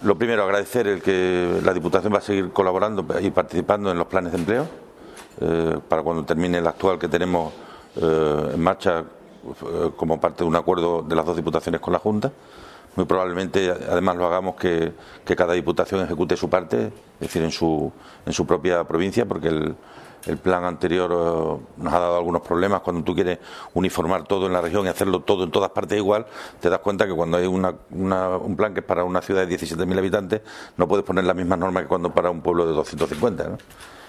Lo primero, agradecer el que la Diputación va a seguir colaborando y participando en los planes de empleo para cuando termine el actual que tenemos en marcha como parte de un acuerdo de las dos diputaciones con la Junta. Muy probablemente, además, lo hagamos que cada diputación ejecute su parte, es decir, en su propia provincia, porque el plan anterior nos ha dado algunos problemas. Cuando tú quieres uniformar todo en la región y hacerlo todo en todas partes igual, te das cuenta que cuando hay un plan que es para una ciudad de 17.000 habitantes, no puedes poner las mismas normas que cuando para un pueblo de 250, ¿no?